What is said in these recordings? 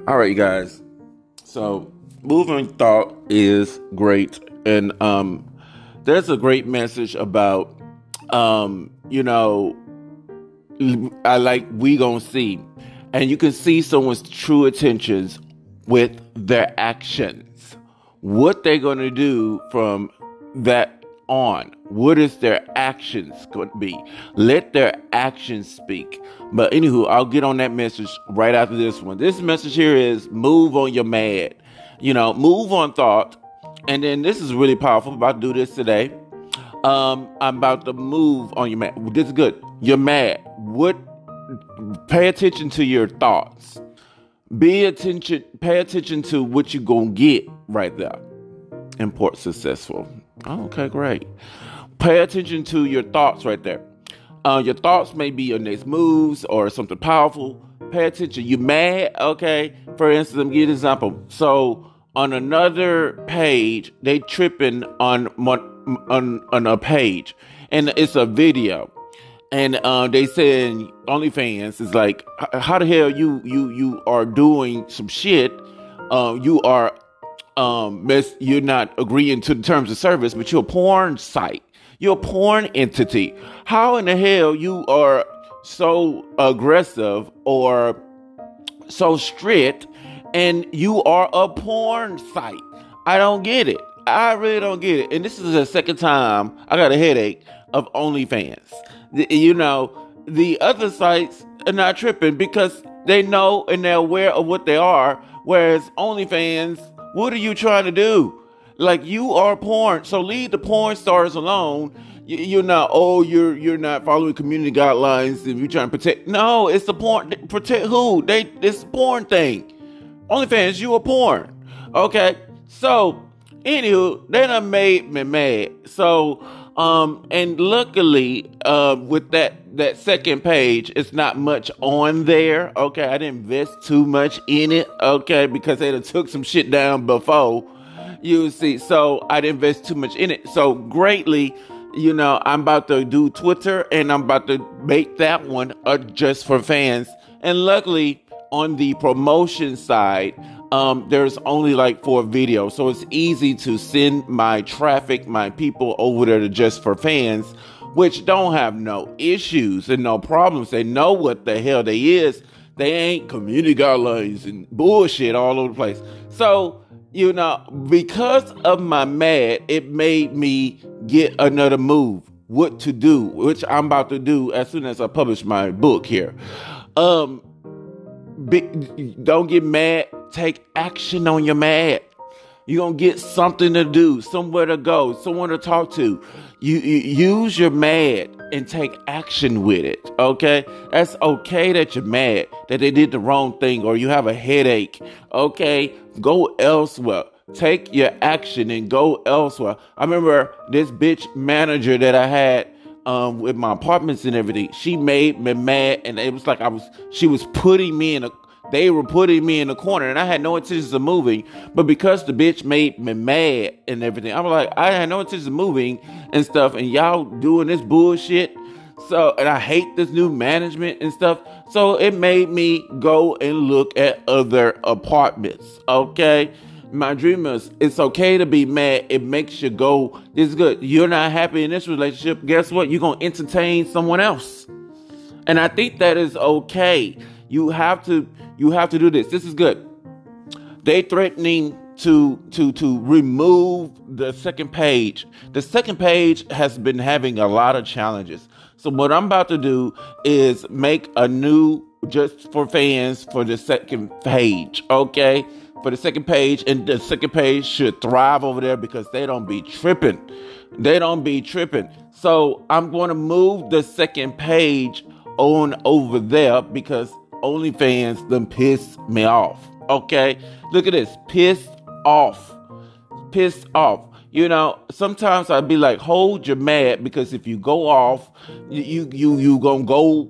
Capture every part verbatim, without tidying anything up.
All right, you guys. So, moving thought is great, and um, there's a great message about, um, you know, I like we gonna see, and you can see someone's true intentions with their actions. What they're gonna do from that on. What is their actions going to be? Let their actions speak. But anywho, I'll get on that message right after this one. This message here is move on your mad. You know, move on thought. And then this is really powerful. I'm about to do this today. Um, I'm about to move on your mad. This is good. You're mad. What? Pay attention to your thoughts. Be attention. Pay attention to what you're gonna get right there. Import successful. Oh, okay, great. Pay attention to your thoughts right there. Uh, your thoughts may be your next moves or something powerful. Pay attention. You mad? Okay. For instance, let me give you an example. So on another page, they tripping on on on a page, and it's a video, and uh, they saying OnlyFans is like, how the hell you you you are doing some shit? Uh, you are. Um, you're not agreeing to the terms of service, but you're a porn site. You're a porn entity. How in the hell you are so aggressive or so strict and you are a porn site? I don't get it. I really don't get it. And this is the second time I got a headache of OnlyFans. The, you know, the other sites are not tripping because they know and they're aware of what they are, whereas OnlyFans, what are you trying to do? Like, you are porn, so leave the porn stars alone. You, you're not, oh, you're you're not following community guidelines and you're trying to protect. No, it's the porn. Protect who? They It's the porn thing. OnlyFans, you a porn. Okay, so, anywho, they done made me mad. So, um, and luckily, uh, with that, that second page, it's not much on there. Okay, I didn't invest too much in it. Okay, because they done took some shit down before. You see, so I didn't invest too much in it. So greatly, you know, I'm about to do Twitter and I'm about to make that one uh, just for fans. And luckily, on the promotion side, um, there's only like four videos. So it's easy to send my traffic, my people over there to just for fans, which don't have no issues and no problems. They know what the hell they is. They ain't community guidelines and bullshit all over the place. So, you know, because of my mad, it made me get another move. What to do, which I'm about to do as soon as I publish my book here. Um, be, don't get mad. Take action on your mad. You're going to get something to do, somewhere to go, someone to talk to. You, you use your mad and take action with it, okay? That's okay that you're mad, that they did the wrong thing, or you have a headache, okay? Go elsewhere. Take your action and go elsewhere. I remember this bitch manager that I had um, with my apartments and everything. She made me mad, and it was like I was. She was putting me in a. They were putting me in the corner, and I had no intentions of moving. But because the bitch made me mad and everything, I was like, I had no intentions of moving and stuff. And y'all doing this bullshit. So, and I hate this new management and stuff. So it made me go and look at other apartments. Okay. My dreamers, it's okay to be mad. It makes you go, this is good. You're not happy in this relationship. Guess what? You're going to entertain someone else. And I think that is okay. You have to, you have to do this. This is good. They threatening to, to, to remove the second page. The second page has been having a lot of challenges. So what I'm about to do is make a new, just for fans, for the second page. Okay. For the second page, and the second page should thrive over there because they don't be tripping. They don't be tripping. So I'm going to move the second page on over there because OnlyFans done pissed me off. Okay, look at this, pissed off, pissed off. You know, sometimes I'd be like, hold your mad, because if you go off, you you you gonna go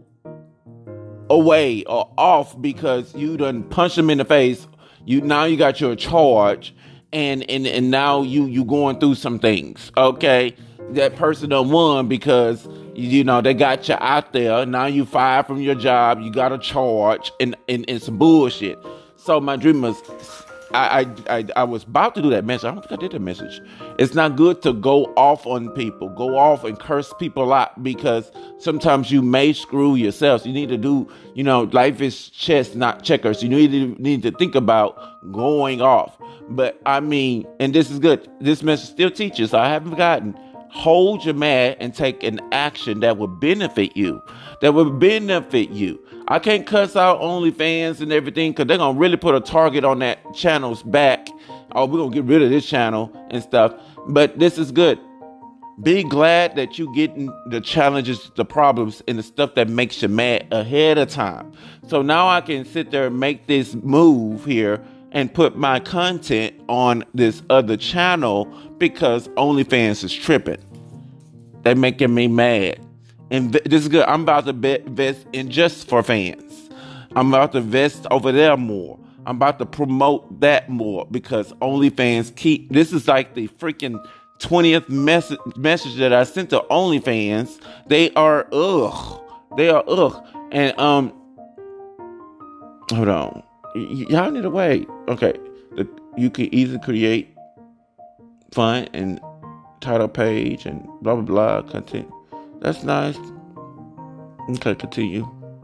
away or off because you done punch them in the face. You now you got your charge, and and and now you you going through some things. Okay, that person done won because you know they got you out there. Now you fired from your job. You got a charge, and and, and some bullshit. So my dreamers, I, I I I was about to do that message. I don't think I did the message. It's not good to go off on people, go off and curse people out, because sometimes you may screw yourself. You need to do, you know, life is chess, not checkers. You need to need to think about going off. But I mean, and this is good. This message still teaches. I haven't forgotten. Hold your mad and take an action that will benefit you. That will benefit you. I can't cuss out OnlyFans and everything, because they're going to really put a target on that channel's back. Oh, we're going to get rid of this channel and stuff. But this is good. Be glad that you getting the challenges, the problems, and the stuff that makes you mad ahead of time. So now I can sit there and make this move here and put my content on this other channel, because OnlyFans is tripping. They're making me mad. And this is good. I'm about to invest in Just for Fans. I'm about to invest over there more. I'm about to promote that more, because OnlyFans keep, this is like the freaking twentieth message message that I sent to OnlyFans. They are ugh. They are ugh. And um hold on. Y- y'all need to wait. Okay. The, you can easily create fun and title page and blah blah blah content. That's nice. Okay, continue.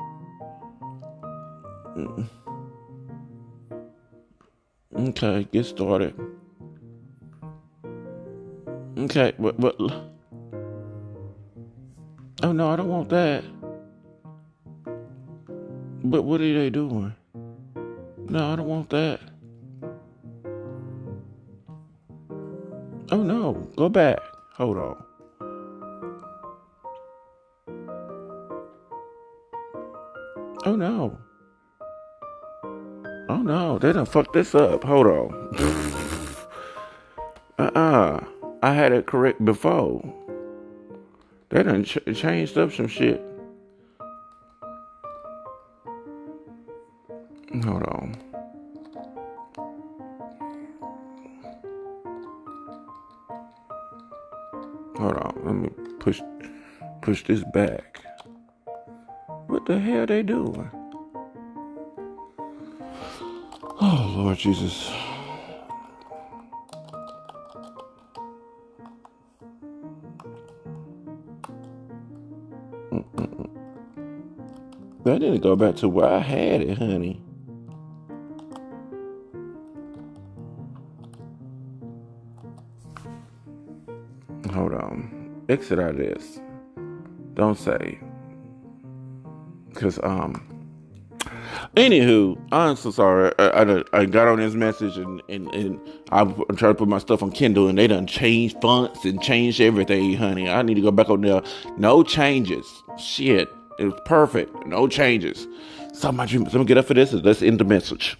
Mm. Okay, get started. Okay, but, but oh no, I don't want that. But what are they doing? No, I don't want that. Oh no, go back. Hold on. Oh no. Oh no, they done fucked this up. Hold on. uh-uh. I had it correct before. They done ch- changed up some shit. Hold on. Hold on. Let me push push this back. What the hell they doing? Oh, Lord Jesus. Mm-mm. I need to go back to where I had it, honey. Hold on. Exit out of this. Don't say. Because, um... Anywho, I'm so sorry. I, I, I got on this message and, and, and I'm trying to put my stuff on Kindle, and they done changed fonts and changed everything, honey. I need to go back on there. No changes. Shit. It was perfect. No changes. So my dream. Let me get up for this. Let's end the message.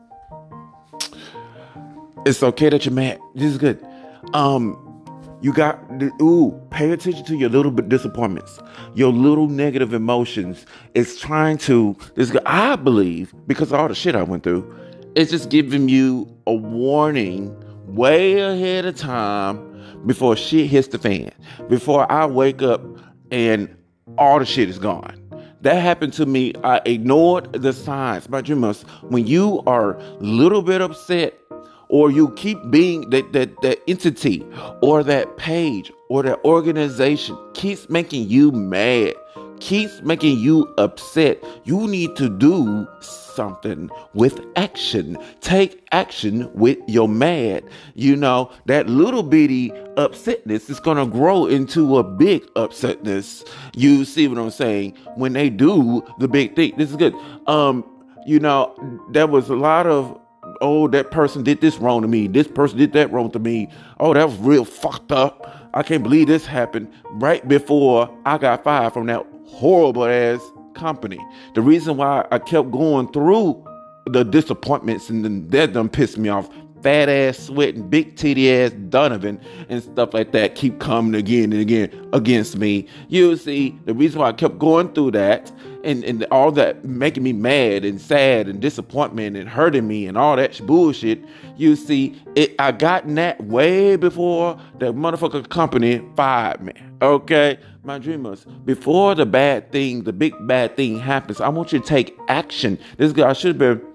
It's okay that you're mad. This is good. Um, you got, ooh, pay attention to your little bit disappointments, your little negative emotions. It's trying to, this, I believe, because of all the shit I went through, it's just giving you a warning way ahead of time before shit hits the fan, before I wake up and all the shit is gone. That happened to me. I ignored the signs. My dreamers, when you are a little bit upset, or you keep being that, that, that entity or that page or that organization keeps making you mad, keeps making you upset, you need to do something with action. Take action with your mad. You know, that little bitty upsetness is going to grow into a big upsetness. You see what I'm saying? When they do the big thing. This is good. Um, you know, there was a lot of, oh, that person did this wrong to me. This person did that wrong to me. Oh, that was real fucked up. I can't believe this happened right before I got fired from that horrible ass company. The reason why I kept going through the disappointments and then that done pissed me off. Fat ass sweating, big titty ass Donovan and stuff like that keep coming again and again against me. You see, the reason why I kept going through that and, and all that making me mad and sad and disappointment and hurting me and all that bullshit, you see, it, I gotten that way before that motherfucker company fired me. Okay, my dreamers, before the bad thing, the big bad thing happens, I want you to take action. This guy should have been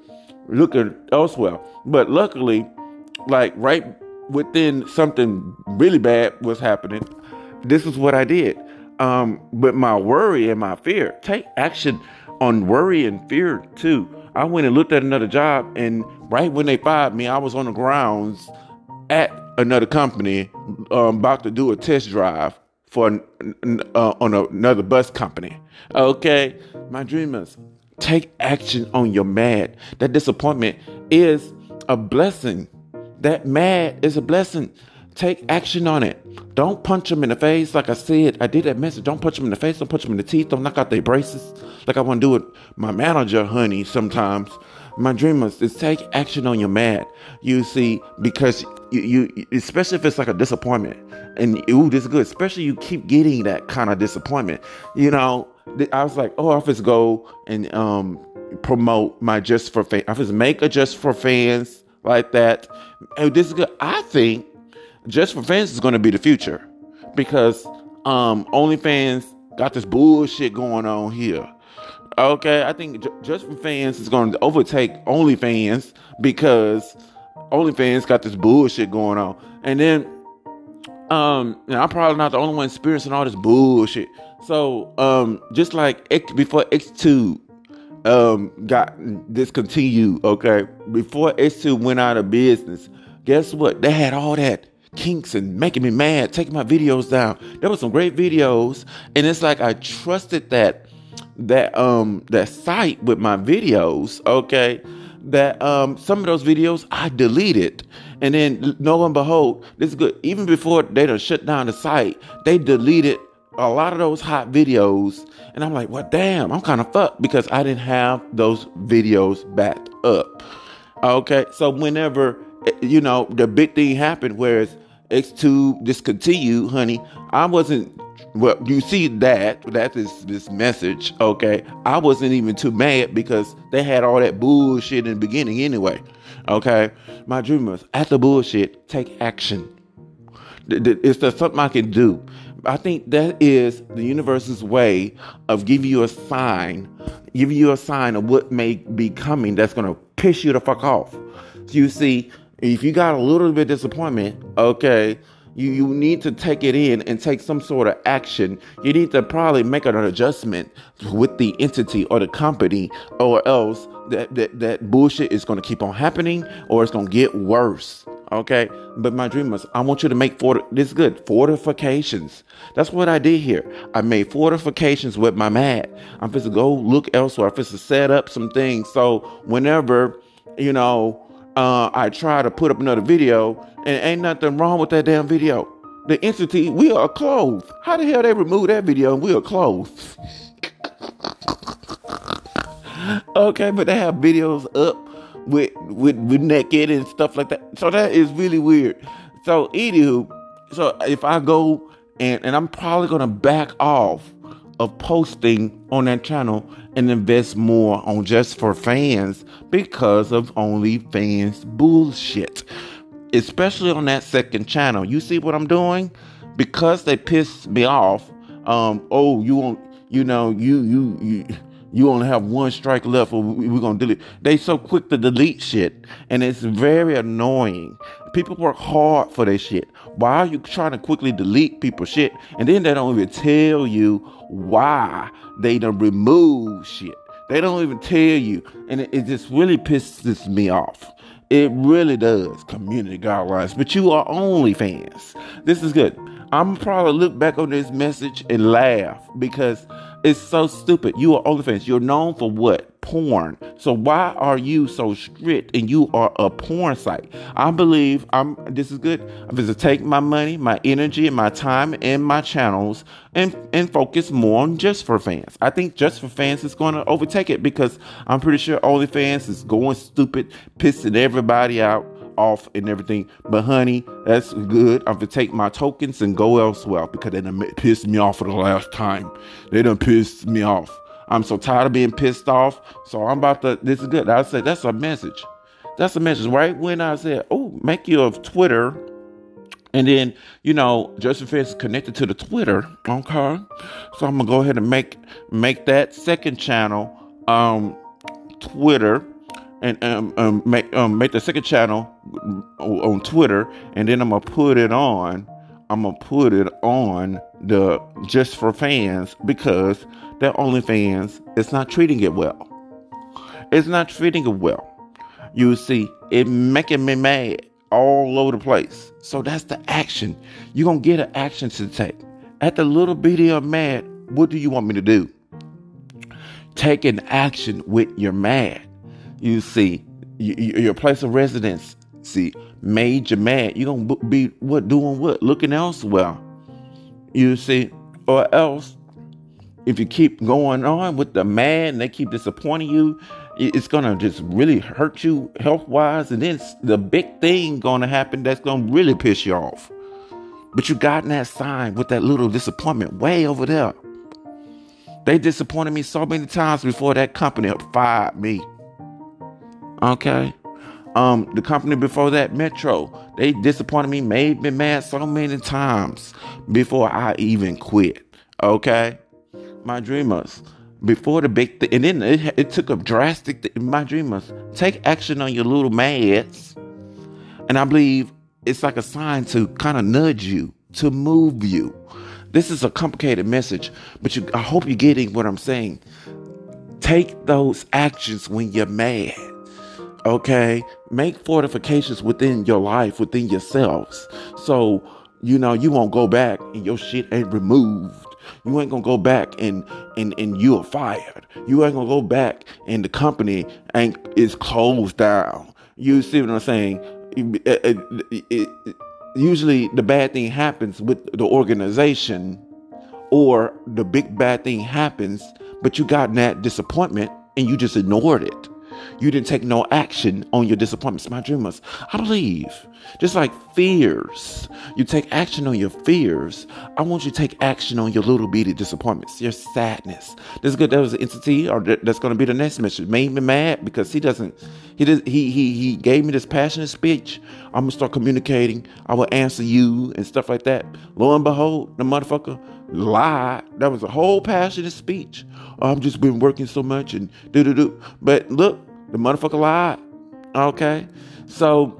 looking elsewhere. But luckily, like right within something really bad was happening, this is what I did. Um, but my worry and my fear, take action on worry and fear too. I went and looked at another job, and right when they fired me, I was on the grounds at another company, um, about to do a test drive for uh, on another bus company. Okay, my dreamers, take action on your mad. That disappointment is a blessing. That mad is a blessing. Take action on it. Don't punch them in the face. Like I said, I did that message. Don't punch them in the face. Don't punch them in the teeth. Don't knock out their braces like I want to do with my manager, honey, sometimes. My dreamers, is take action on your mad. You see, because you, you, especially if it's like a disappointment, and ooh, this is good. Especially you keep getting that kind of disappointment. You know, I was like, oh, I just go and um promote my Just for Fans. I just make a Just for Fans like that. And this is good. I think Just for Fans is going to be the future, because um OnlyFans got this bullshit going on here. Okay, I think J- Just for Fans is going to overtake OnlyFans, because OnlyFans got this bullshit going on. And then um and I'm probably not the only one experiencing all this bullshit. So um just like X, before X two um got discontinued, okay, before X two went out of business, guess what? They had all that kinks and making me mad, taking my videos down. There were some great videos, and it's like I trusted that that um that site with my videos, okay, that um some of those videos I deleted. And then lo and behold, this is good. Even before they done shut down the site, they deleted a lot of those hot videos. And I'm like, well, damn, I'm kind of fucked, because I didn't have those videos backed up. Okay, so whenever, you know, the big thing happened, whereas X two discontinued, honey, I wasn't, well, you see that, that is this message, okay? I wasn't even too mad, because they had all that bullshit in the beginning anyway, okay? My dreamers, after bullshit, take action. Is there something I can do? I think that is the universe's way of giving you a sign, giving you a sign of what may be coming that's going to piss you the fuck off. So you see, if you got a little bit of disappointment, okay, you, you need to take it in and take some sort of action. You need to probably make an adjustment with the entity or the company, or else that, that, that bullshit is going to keep on happening, or it's going to get worse. Okay, but my dreamers, I want you to make fort- this is good fortifications. That's what I did here. I made fortifications with my mat. I'm supposed to go look elsewhere. I'm supposed to set up some things, so whenever, you know, uh, I try to put up another video, and ain't nothing wrong with that damn video. The entity, we are clothed. How the hell they remove that video and we are clothed? Okay, but they have videos up with, with with naked and stuff like that. So that is really weird. So anywho, so if I go and, and I'm probably gonna back off of posting on that channel and invest more on Just for Fans, because of OnlyFans bullshit. Especially on that second channel. You see what I'm doing? Because they pissed me off. Um, oh, you won't, you know, you you you you only have one strike left, or we're gonna delete. They so quick to delete shit, and it's very annoying. People work hard for their shit. Why are you trying to quickly delete people's shit, and then they don't even tell you why they done remove shit? They don't even tell you, and it, it just really pisses me off. It really does. Community guidelines, but you are OnlyFans. This is good. I'm probably look back on this message and laugh, because it's so stupid. You are OnlyFans. You're known for what? Porn. So why are you so strict and you are a porn site? I believe I'm. This is good. I'm going to take my money, my energy, and my time and my channels and and focus more on Just for Fans. I think Just for Fans is going to overtake it, because I'm pretty sure OnlyFans is going stupid, pissing everybody out off and everything. But honey, that's good. I'm gonna take my tokens and go elsewhere, because they done pissed me off for the last time. They done pissed me off. I'm so tired of being pissed off. So I'm about to, this is good. I said, that's a message. That's a message. Right when I said, oh, make you a Twitter. And then, you know, Just for Fans is connected to the Twitter. Okay. So I'm gonna go ahead and make, make that second channel, um, Twitter. and um, um, make um, make the second channel on Twitter, and then I'm gonna put it on. I'm gonna put it on the Just for Fans because their OnlyFans is not treating it well. It's not treating it well. You see, it making me mad all over the place. So that's the action. You're gonna get an action to take. At the little bitty of mad, what do you want me to do? Take an action with your mad. You see, y- y- your place of residence, see, made you mad. You're going to be what doing what? Looking elsewhere. You see, or else, if you keep going on with the mad and they keep disappointing you, it's going to just really hurt you health-wise. And then the big thing going to happen that's going to really piss you off. But you got that sign with that little disappointment way over there. They disappointed me so many times before that company fired me. Okay. Um, the company before that, Metro, they disappointed me, made me mad so many times before I even quit. Okay. My dreamers, before the big thing, and then it, it took a drastic th- my dreamers, take action on your little mads. And I believe it's like a sign to kind of nudge you, to move you. This is a complicated message, but you, I hope you're getting what I'm saying. Take those actions when you're mad. Okay? Make fortifications within your life, within yourselves. So, you know, you won't go back and your shit ain't removed. You ain't gonna go back and, and, and you're fired. You ain't gonna go back and the company ain't is closed down. You see what I'm saying? It, it, it, it, usually the bad thing happens with the organization, or the big bad thing happens, but you got that disappointment and you just ignored it. You didn't take no action on your disappointments. My dreamers, I believe, just like fears, you take action on your fears. I want you to take action on your little bitty disappointments, your sadness. This is good. That was an entity, or that's going to be the next message. Made me mad because he doesn't. He did. He he he gave me this passionate speech. I'm gonna start communicating. I will answer you and stuff like that. Lo and behold, the motherfucker lied. That was a whole passionate speech. Oh, I've just been working so much and do do do. But look, the motherfucker lied. Okay, so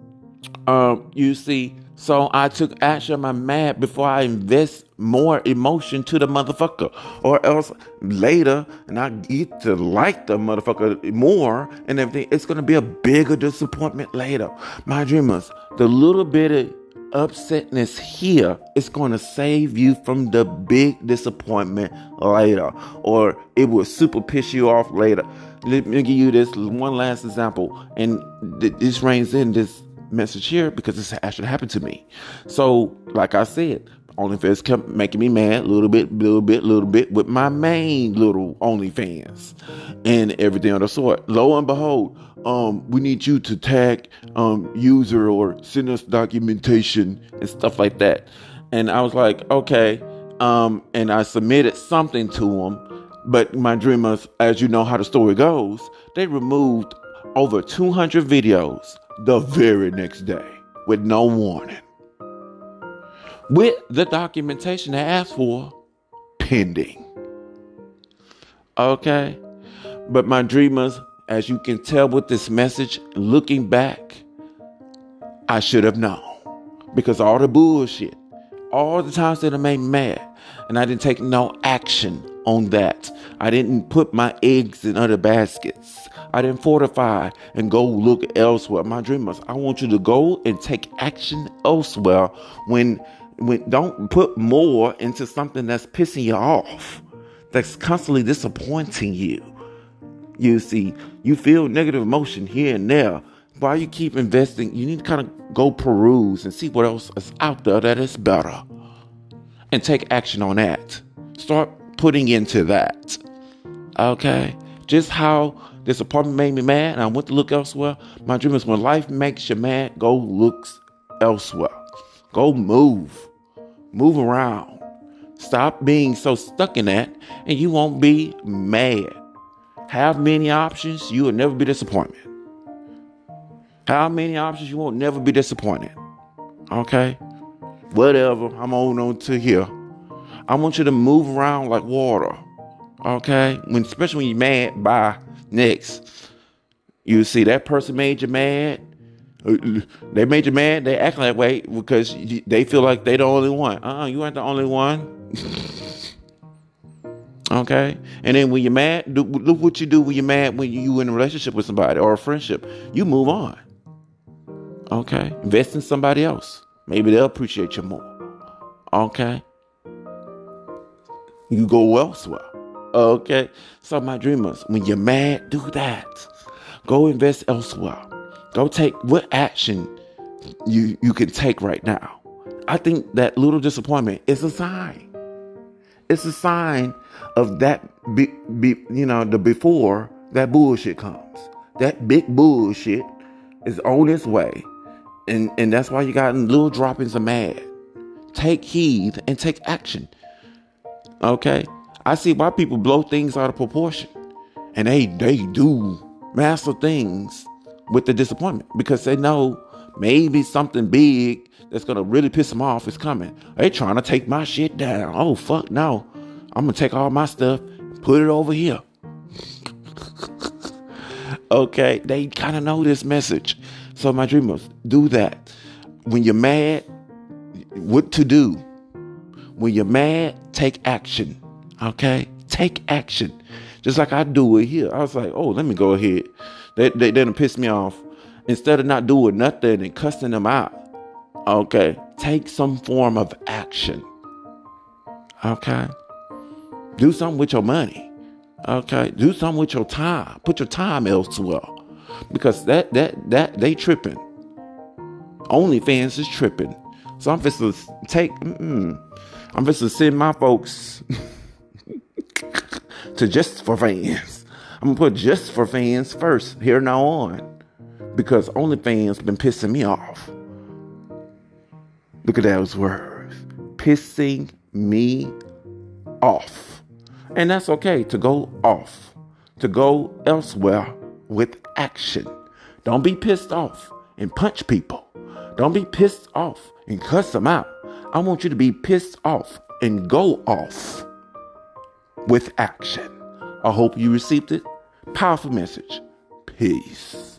um, you see, so I took action on my mad before I invest more emotion to the motherfucker, or else later, and I get to like the motherfucker more and everything, it's gonna be a bigger disappointment later. My dreamers, the little bit of upsetness here is going to save you from the big disappointment later, or it will super piss you off later. Let me give you this one last example, and th- this reigns in this message here because this actually happened to me. So, like I said, OnlyFans kept making me mad, little bit, little bit, little bit, with my main little OnlyFans and everything of the sort. Lo and behold, um, we need you to tag um user or send us documentation and stuff like that. And I was like, okay, um, and I submitted something to them. But my dreamers, as you know how the story goes, they removed over two hundred videos the very next day with no warning, with the documentation they asked for pending. Okay? But my dreamers, as you can tell with this message, looking back, I should have known. Because all the bullshit, all the times that I made me mad, and I didn't take no action on that. I didn't put my eggs in other baskets. I didn't fortify and go look elsewhere. My dreamers, I want you to go and take action elsewhere. When, when don't put more into something that's pissing you off, that's constantly disappointing you. You see, you feel negative emotion here and there. Why you keep investing? You need to kind of go peruse and see what else is out there that is better, and take action on that. Start putting into that. Okay, just how this apartment made me mad, and I went to look elsewhere. My dream is when life makes you mad, go look elsewhere. Go move, move around. Stop being so stuck in that, and you won't be mad. Have many options, you will never be disappointed. How many options, you won't never be disappointed. Okay? Whatever, I'm holding on to here. I want you to move around like water. Okay? When, especially when you're mad, bye. Next. You see that person made you mad. They made you mad. They act that way because they feel like they the only one. Uh-uh, you ain't the only one. Okay. And then when you're mad, do, look what you do when you're mad when you in a relationship with somebody or a friendship. You move on. Okay. Invest in somebody else. Maybe they'll appreciate you more. Okay. You go elsewhere. Okay. So my dreamers, when you're mad, do that. Go invest elsewhere. Go take what action you, you can take right now. I think that little disappointment is a sign. It's a sign of that, be, be, you know, the before that bullshit comes. That big bullshit is on its way. And, and that's why you got little droppings of mad. Take heed and take action. Okay? I see why people blow things out of proportion. And they, they do massive things with the disappointment because they know maybe something big that's going to really piss them off is coming. They trying to take my shit down. Oh, fuck no. I'm going to take all my stuff, put it over here. Okay. They kind of know this message. So my dreamers, do that. When you're mad, what to do? When you're mad, take action. Okay. Take action. Just like I do it here. I was like, oh, let me go ahead. They, they didn't piss me off. Instead of not doing nothing and cussing them out. Okay. Take some form of action. Okay. Do something with your money. Okay. Do something with your time. Put your time elsewhere. Because that, that, that, they tripping. OnlyFans is tripping. So I'm just to take, mm-mm. I'm just to send my folks to Just for Fans. I'm going to put Just for Fans first here now on. Because OnlyFans been pissing me off. Look at those words. Pissing me off. And that's okay to go off. To go elsewhere with action. Don't be pissed off and punch people. Don't be pissed off and cuss them out. I want you to be pissed off and go off with action. I hope you received it. Powerful message. Peace.